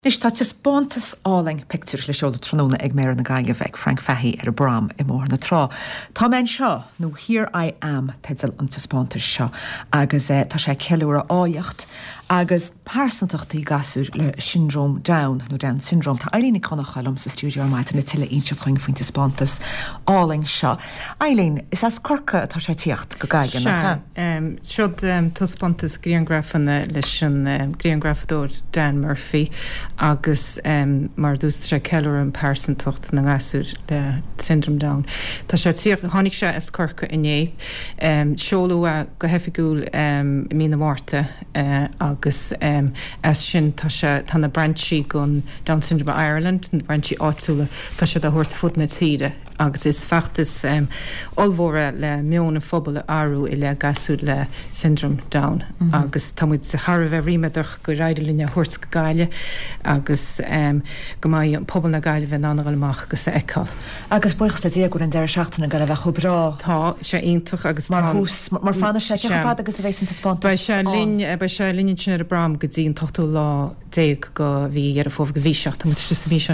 Nis tá just bontas áling picture le seola tróna ag mé na gaige bheith Frank Fahey ar a bram I mór na trá. Tá men seo nó Here I Am tedal an taspátas seo agus tá sé ceúra áocht agus pásantachtaí gasú le syndrome Down nó Down syndrome. Tá Eileen Connachailm sa stúdio maith na tiile inse chuing faoin taspátas áling seo. Eileen, is as corca tá sé tíocht go gaige na Siod taspátas gríongrafanna leis an gríongrafador Dan Murphy agus mar dúst sé ceúir an pásantocht na gasú le syndrome Down. Tá sé tíocht tháinig sé is corca iné seolú a go hefiúil mí na Márta agus as sin tá na branchí gon Down syndrome Ireland, na branchí áitsúla tá sé a thuirt fut na tíre agus is feachtas olmhóra le mionna phobal áú I le gasú le syndrome Down agus tá muid sa Har bheith ríimeach go raidilíne thuirt go gaile agus go maiid an pobal na gaile bheith anagailach agus sa eáil. Agus buchas le dé gur an deir seachtainna go bheith chubrá. Tá sé ionintach agus mar hús mar fanna sé fad agus a bhééis an taspátas. Ba sé líonn sin ar a bram go dtíon tochtú lá déag go bhí ar a fómh go bhí seach mu bhí se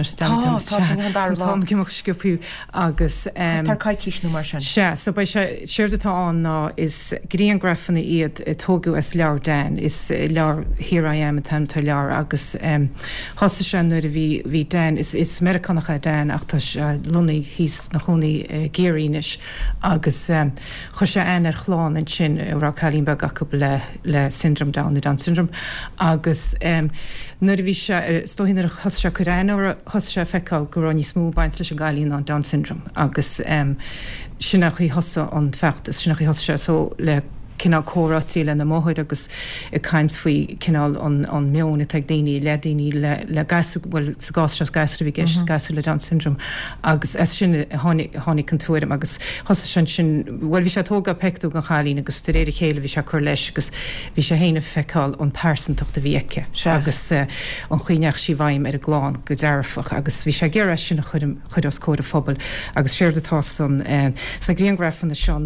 stem gimach sciúpiú agus tar caiicísnú mar sin. So ba sé siirtatá an ná is gríon grafanna iad tógu as lear den is lear Here I Am a tam tá lear agus hosta sé nuair a bhí den is Americanacha den ach tá lunaí hís na chunaí géirínis agus chu sé ar chláán an sin rá chalíonbeg acu le syndrome Down na Down syndrome agus nuair a bhí sé stohínar hosta sé churéin hosta sé feicáil go raní smú baint leis an gáilíonn an Down syndrome agus sinna chuí hosa an fechttas sinna chuí hosa sé so le cinál córátíí le na móthid agus I caint faoi cinál an meonna teag daoine le daoine le gasú bhfuil sa gásras gasra bhí gis gasú le Down syndrome agus sin tháinig an tuairim agus thosa sin bhfuil bhí sé tóga peictú an chalín agus tar éidir chéile bhí sé chur leis agus bhí sé héanamh feicáil an pásantocht a bhí aice agus an chuoineach sí bhaim ar a gláán go dearfach agus bhí sé ggéire sin chud os códa phobal agus séirdatá san gríongrafan na seo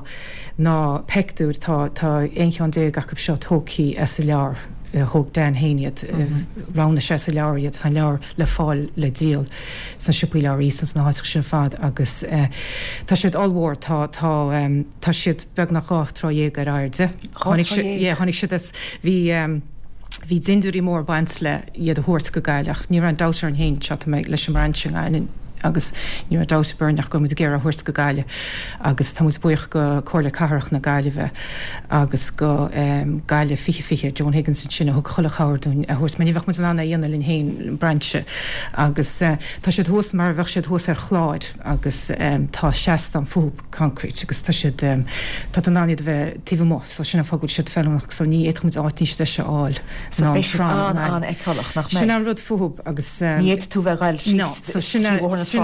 ná peictú tá einchean déag acab seo tócaí as a lear thug den héiad rána sé a leiriad tá lear le fáil le díal san siúpaí leir ísans na háiteach sin fad agus tá siad allmhór tá siad beag nach gácht rá dhéag ar airde tháinig siad hí dinúirí mór baint le iad a thuirt go gaiileach ní an dátar an héin se méid leis an ranching agus ní a dáburnach go géar a thuirt go gaile agus tá buoch go cóla carach na gaile bheith agus go gaile fiche John Higgins sinna thug chola chairún a thuirt maníhah mu anna dhéana linn héin brandse agus tá sé thuas mar bheith sé thuas ar chláid agus tá 6 an fúb concrete agus tá siad tá an náiad bheith tíh mó so sinna fágúil siad fellach so ní éit chumid átíiste se áil an ecolach nach sin an rud fúb agus níiad tú bheith gail so sinna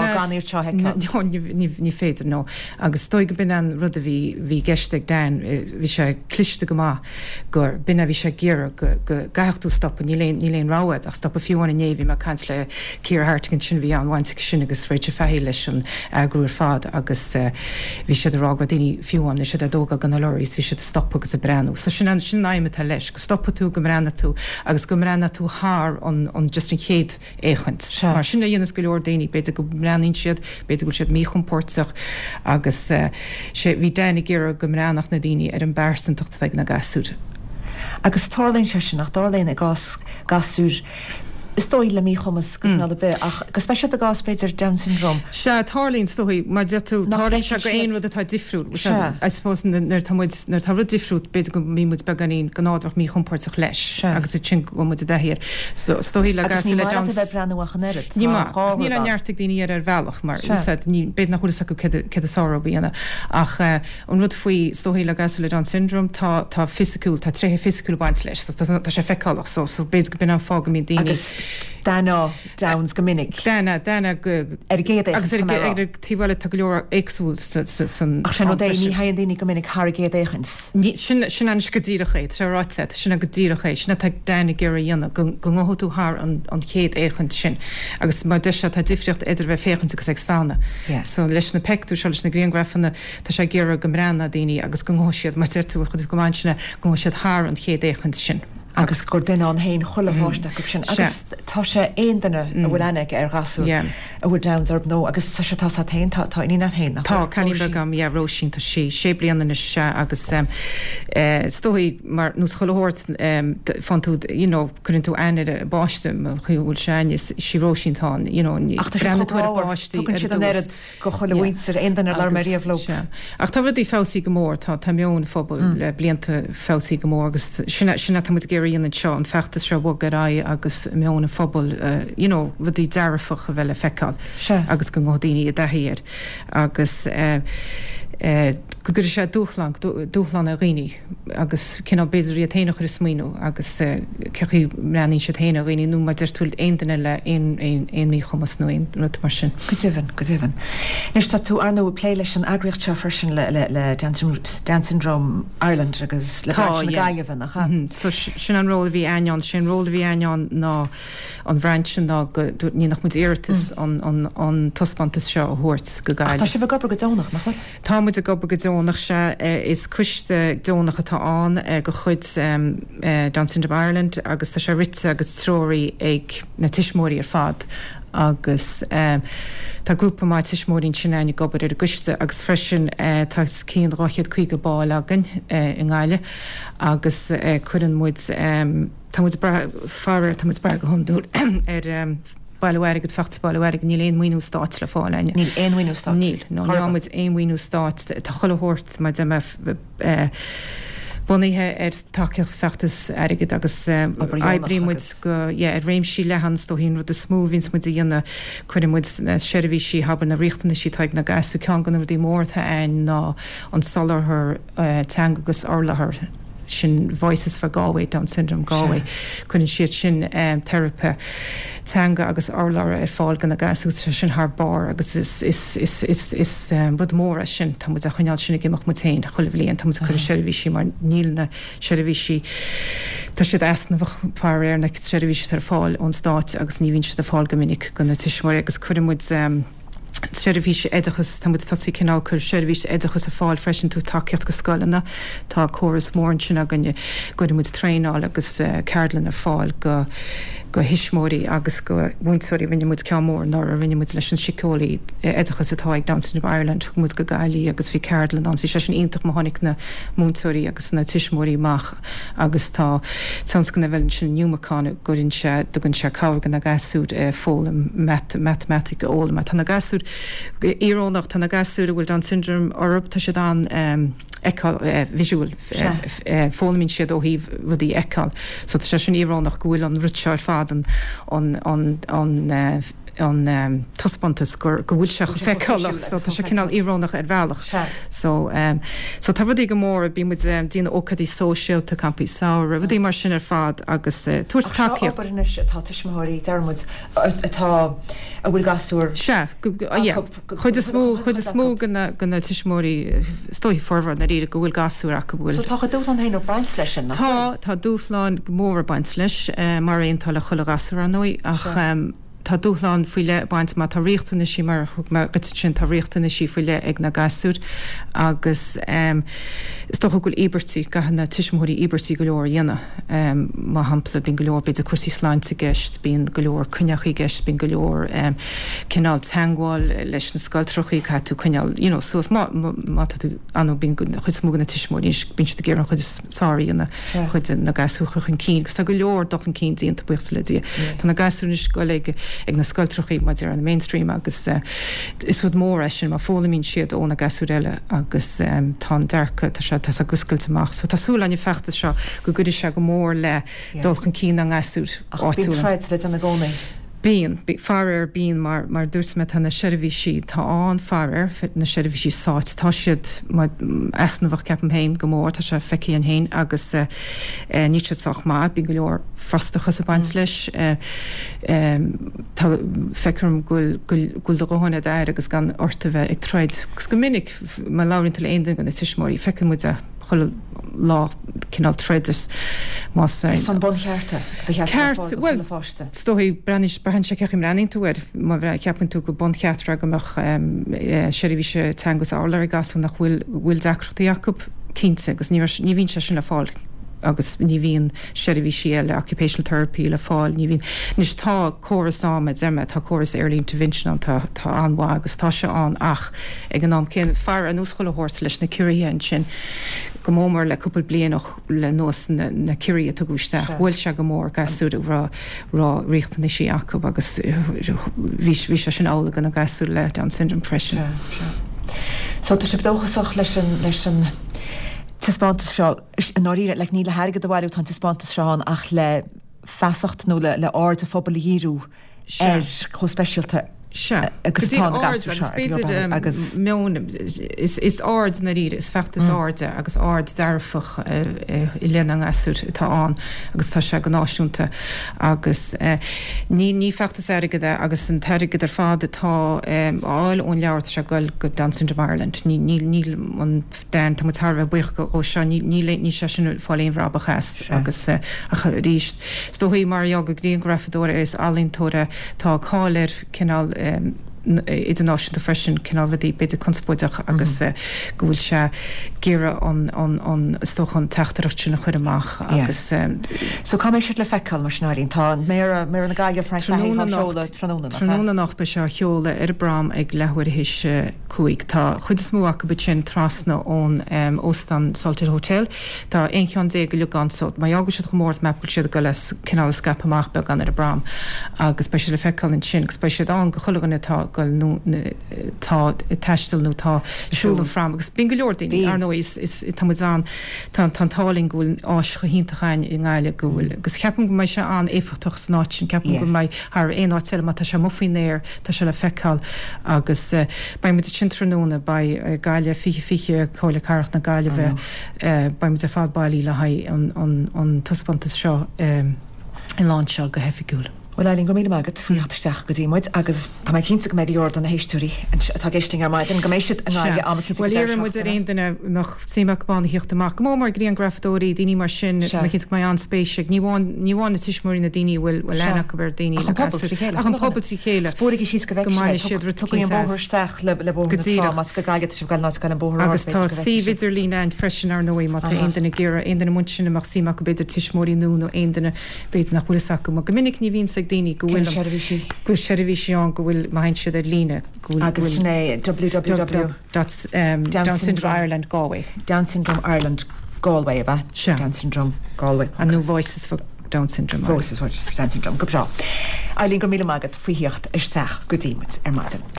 ní féidir nó agus stoi go bin an rud a bhí geisteag den bhí sé cliste go má gur binna bhí sé géar go gachtú stoppa ní léon ráid ach stoppa fiúháinna néhí mar cant le cíar hartigin sin bhí anhainte sin agus réidir fehí leis an agrúir fad agus bhí sé rága daoine fiúháin le sé a dóga gan lorís bhí sé stoppa agus a brenn so sin naimime tá leis go stoppa tú go brenna tú agus go brenna tú thar an just an chéad échant mar sinna dhéananas go leor daoine beidir go brenn siad beidir go siad míchumpórtach agus sé bhí déna ggéar go mránach na daoine ar an bearsantocht ag na gasúr. Agus tálainn sé sin nach dálainn a gasúr Stoi le mí chumas go ná be ach go speisi a gas beidir Down syndrome. Se tálín stoí mar tú tálainn se go éon rud atá difriúd suppose nar tá rud difriúd beidir go mímúd be ganín go nádach mí chumpórtach leis agus sin go mu déhir stoí le gas le brenuach an erid. Ní anheartig daoine ar bhealach mar ní beit nach chulas go ce sáró bíanana ach an rud faoi stoí le gas le Down syndrome tá fisiciúil tá tréthe fisiciúil baint leis tá sé feicáach so beidir go bin an fága mí daoine Dana Downs gomininic. Dana go agus tíhile tá leor éagsúil san ach sin dé ní haon daoine gomininic Hargéad échans. Sin an go dtíirichéid se ráit sinna go dtíirichéid sinna te déna ggéir dhéanana go ngóthú th an chéad échant sin agus mar de se tá difriocht idir bheith féchant agus extána. So leis na peictú se leis na gríongrafanna tá sé ggéar go mrena daoine agus go ngóisiad mar tú chu gomáin sinna go siad th an chéad échant sin. agus gur duine an hain chollehháiste go sin agus tá sé aon duine a bhfuil anig ar gasú a bhfuil downsarb nó agus sa se tá tain tá iní na hain tá caní agam rósin tá sé blianana se agus stóí mar nús chohort fan tú chun tú aine báiste chuúil sein si rósintá go chohhaintir aonar le maríomhló ach tá í fásaí go mór tá mion fphobal le blianta fásaí go mór agus sinna tá géiríon seo an fechttas se bh gorá agus meonna fphobal bhd í dearfach a bheile feáil agus go ngódaoine a dahéir agus go gur sé dúchlan a rií agus cin béidirí a téanaach is smíú agus ceí leaní sé téana rií nú mar deir túil aontainna le éon chumas nó ru mar sin. Gotíhann. Nes tá tú anú lé leis an agriocht se frisin le Down Syndrome Ireland agus le gaiamhan nach. So sin an róla bhí aion sin róla bhí aion ná an bhreintsin ná ní nach mud éirtas an tospantas seo thuirt go gaiile. Tá sé bh gobar go dónach nach chuil? Tá muid a gobar go dónach se is cuiste dónach atá an go chuid Down Syndrome Ireland agus tá sé rite agus tróirí ag na tiismóí ar fad agus tá grúpa mai tiismóín sinna gobar ar a guiste agus freisin tá cían ráchiad chuig go báil agan in gáile agus chuann muid tá muid farir tá muid bre go honúr ar bailhhair go fechtbáilhhair níl éon muoú stát le fáileine. Níl éon muoú stát. Níl muid éon muoú stát tá chohort mai de bunithe ar takeocht fechttas airigid agus ebrímuid go réimsí lehans do hín rud a smúvins mu a dhéanana chuine muid seirbhísí haban na richtana sí teag na gasú cean gan dí mórtha ein ná an salarthir teanga agus orlathair sin Voices for Galway, Down Syndrome Galway, chun siad sin therapy teanga agus orlar ar fáil gan na gasú sin haar bar agus is bud móra sin tá muid a chuineáil sinna gimach mu tain choilhlíon tá chu seirbhísí mar níl na seirbhísí tá siad asna bh fear na seirbhísí ar fáil ón stáit agus ní vín siad a fáil go minic go na tiismóir agus chuirimid seirbhís éidechas tá muid tasí cinál chur seirbhís éidechas a fáil freisin tú takeíocht go scoilena tá choras mórin sin a gonne goid muid tréáil agus ceardlan ar fáil go hisismóí agus go bhaintúirí bhaine muid ceamór ná a rinne muid leis an sicólaí éidechas atá ag Down Syndrome Ireland muid go gaiilí agus bhí ceardlan an bhí sé sin ionintach mohannic na múntúirí agus na tiismóí mach agus tá tanscanna bhfuil sin nniumaána gurinn se dogann se cabhagan na gasúd fólam mathematic óla tá na gasúd írónach tá na gasú bhfuil Down Syndrome orb tá sé an visual fólamín siad ó híh bhí eáil, so tá sé sin írónach gohfuil an ruteir fad an tospantas gur bhfuil se go feicáach, so tá sé cinál írónach ar bhealach. So tá bhdí go mór bí mu dína ócadí social tá campí saoir, bhdí mar sin ar fad agus túair takeíocht. Tá tiismóirí dermid atá a bhfuil gasúir chuid a smó ganna tiismóí stoi forhar na ríad go bhfuil gasúir a go bhfuil. So tá dút an héanú baint leis sin? Tá dúsláin mór baint leis mar aon tal a chola gasúir an nuí ach tá dúchláán fuiile baint má tá riachtainna sí mar thug me sin tá riachtainna sí fuiile ag na gasúr agus is doch goil ibertí gahanana tiismóirí ibertí go leor dhéana má hampla bín go leor beidir cuasí sláinte gceist bín go leor cuneachí gceist bín go leor cinál teagháil leis na scoiltrochaí tú cuneal sos má tú anú bín chud smúgan na tiismóirí bín si ggéar an chud sáíanana chud na gasúcha chun cí, gus tá go leor doch an cí dionanta buchtta le dí. Tá na gasúnis go ag na scoiltrochaí má ar an mainstream agus is fud mór sin má fólamín siad óna gasú eile agus tá dearcha tá a guscailteach, so tásúla an fechtta seo go gurí se go mór le dulchan cí an gasúr áúid le an na gcónaí. Bíon farir bíon mar dúsme tá na seirbhísí tá an farir fit na seirbhísí sáit tá siad esnamhah ceapam héim go mór tá se feici an héin agus níteach má bí go leor frostachas a baint leis tá fecrum gúil de rohanna air agus gan orta bheith ag treid gus go minic má láirintal éon gan na tiismóí fecin mu a chola lá cinál traders más san bon chearta fáiste. Stóí brenis brehan se ceachim ranin túir má bheith ceapan tú go bon cheatra goach seirbhíse teangus álar gasú nach bhfuil decrochtaí Jacob 15 agus ní vín se sin le fáil agus ní bhíon seirbhí síle occupational therapy le fáil ní bhíon níos tá choras áid zeme tá choras early intervention tá anhá agus tá se an ach ag an ná cin fear an úscoile hort leis na curíhéin sin go mómar le cúpla blianach le nuas na curí a gúiste bhfuil se go mór gasú rá riachtainna sí acu agus bhí se sin ála gan na gasú le Down syndrome freisin. So tá sé dóchasach leis an tispáanta seo an áíre le ní le haige do bhhaú tá tispáanta seán ach le feasacht nó le áir a phobal híú chospeisialta agus is ard na ríide is fechttas áde agus ard dearfach I lean asú tá an agus tá se go náisiúnta agus ní fechttas aige agus an teige ar fád tá áil ón leabhart se goil go Down syndrome Ireland níl an den tá tarh buch go ó se ní se sin fáléon rábachas agus ríist Stoí mar go gríon grafadóra is allíntóra tá cáir cinál international freisin cinálhadí beidir conspóideach agus gohfuil se gcéire an stochan teachtarachtain na chuir amach agus So cá mé siad le feicáil mar snáín tá mé na gaiile Frank Tróna nach be se cheola ar bram ag lehuiir his cuaig tá chud is mú acu be sin trasna ón Ostan Salted Hotel Tá einchean dé go le gansot mai agus se gomórt mepul siad go leis cinál scap amach be gan ar bram agus be se le feicáil in sin be se an go chulagan tá tá teistal nó tá siúlan fram agus bin go leor daoine ar nó is tamán tátáling gúil áis go híntachain I ngáile gohfuil agus ceapan go mai se an éfachtach snáin ceapan go mai ar éáid se má tá se mufinéir tá se le feicáil agus ba mit sin tróna ba gaiile fiche chola carach na gaiile bheith ba mit a fád bailí le haid an tuspanta seo in lá seo go hefiúil. Well I go mí agad faoíteach go dtímuid agus tá mai cinnta go méid leor an na héistúí tá géisting ar maidid an goméisiid an gáile am Well mu réanana nach síach ban hiocht amach mó mar gríon graftóí daoine mar sin cin mai an spéisiach níháin na tiismóí na daoine bhfuil lena go ber daoine an pobltí chéile. Spóraí sí go bheith siidir bóthirteach le bómas go gaiile si bhil ná gan an bóthir agus tá síidir lína an freisin ar nóí má aonanna ggéire aonanna mu sin amach síach go beidir tiismóí nú nó aonanna beidir nach bhfuil sac go minic ní bhín daoine go bhfuil seirbhí an go bhfuil main siad ar lína agus sné Down Syndrome Ireland Galway Down Syndrome Ireland Galway ba Down Syndrome Galway and no Voices for Down Syndrome Voices for Down Syndrome go bra Eileen go míle agad faoíocht is seach go dtíimiid ar maidin